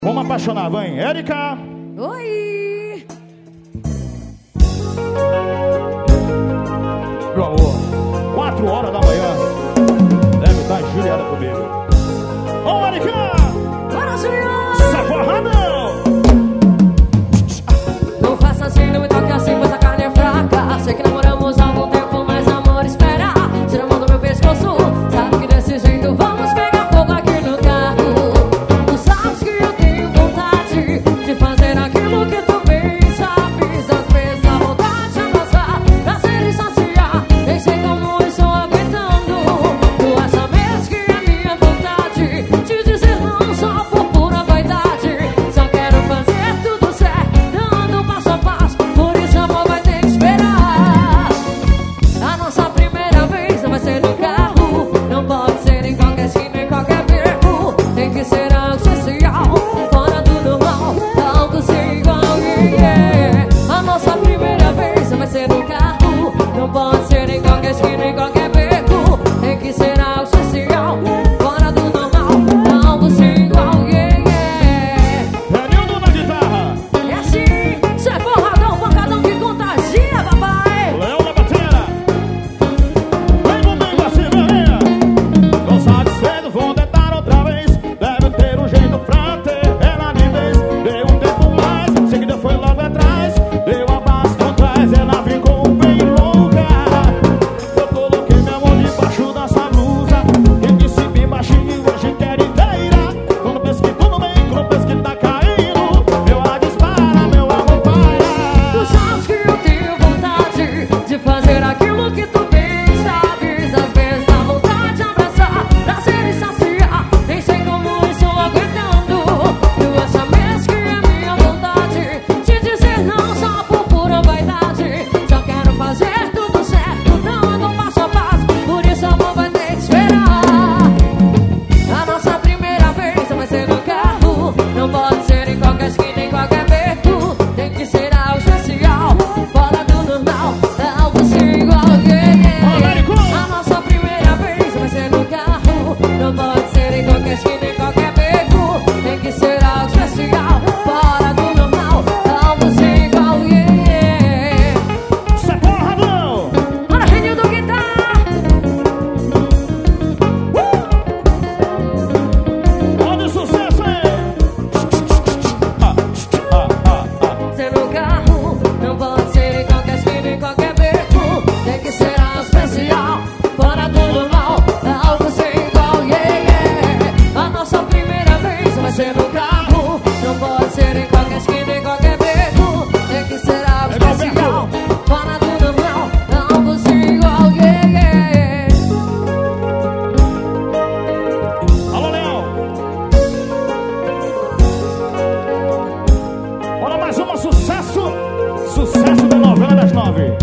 Vamos apaixonar, vem, Érica. Oi! Meu amor, 4 horas da manhã. Deve estar enxuriada comigo. Ô, Érica! Bora, Julião! Sai porradão! Não faça assim, não me toque assim, pois a carne é fraca. Sei que namoramos há algum tempo, mas amor espera. Tira a mão do meu pescoço, sabe que desse jeito vamos pegar fogo aqui no carro. Tu sabes que eu tenho vontade de fazer aquilo que tu bem sabes. Às vezes a vontade de abraçar, prazer e saciar. Nem sei como eu estou aguentando. Tu acha mesmo que é minha vontade de dizer não só por pura vaidade. Só quero fazer tudo certo, dando passo a passo. Por isso amor vai ter que esperar. A nossa primeira vez não vai ser no carro. Não pode ser em qualquer esquina, em qualquer beco. Tem que ser algo especial, fora do normal, algo sem igual, yeah. A nossa primeira vez não vai ser no carro. Não pode ser em qualquer esquina, em qualquer beco. Tem que ser algo especial, fora do normal, algo sem igual, yeah. Renildo na guitarra. É assim, cê é porradão, pancadão que contagia, papai. Leão na bateria. Vem comigo assim, galera. Não sabe cedo, vou tentar outra vez. Deve ter um jeito pra ter ela de vez. Deu um tempo mais, seguida foi logo atrás. Deu a passo por trás, ela ficou bem louca. Eu coloquei minha mão debaixo dessa blusa. E disse bem baixinho, hoje quero inteira. Quando penso que tudo bem, quando penso que tá caindo, meu ar dispara, meu amor para. Tu sabes que eu tenho vontade de fazer aquilo que tu bem sabes. Às vezes dá vontade de abraçar, prazer e saciar. Nem sei como eu estou aguentando. Tu acha mesmo que é minha vontade de dizer não só por pura vaidade. Só quero fazer tudo certo, dando passo a passo. Por isso amor vai ter que esperar. A nossa primeira vez vai ser no carro. Não pode ser em qualquer esquina, em qualquer beco. Tem que ser algo especial, fora do normal, algo sem igual, yeah. A nossa primeira vez vai ser no carro. Não pode ser em qualquer esquina, em qualquer beco. Tem que ser algo especial, fora do normal, algo sem igual, yeah. Cê é porradão! Bora, Renildo Guitarra! Olha o sucesso aí! Ser no carro, não pode ser em qualquer esquina, em qualquer beco. Tem que ser algo especial, fora do normal, algo sem igual, yeah. A nossa primeira vez vai ser no carro. Não pode ser em qualquer esquina, em qualquer beco. Tem que ser algo especial, fora do normal, algo sem igual, yeah. Alô, Leão! Bora mais uma, sucesso! Sucesso da novela das 9.